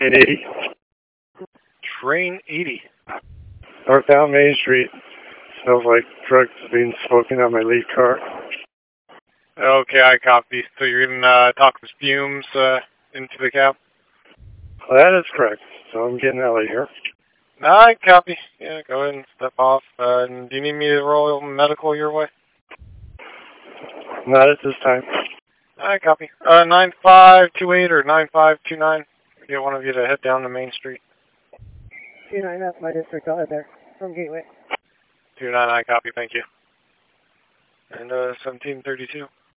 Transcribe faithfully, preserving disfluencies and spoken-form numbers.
eighty. Train eighty. Northbound Main Street. Smells like drugs being smoking on my lead car. Okay, I copy. So you're getting uh, toxic fumes uh, into the cab? Well, that is correct. So I'm getting Ellie here. I copy. Yeah, go ahead and step off. Uh, and do you need me to roll medical your way? Not at this time. I copy. Uh, nine five two eight or nine five two nine. Get one of you to head down to Main Street. two nine, that's my district. I'll head there from Gateway. two nine, I copy. Thank you. And uh, seventeen thirty-two.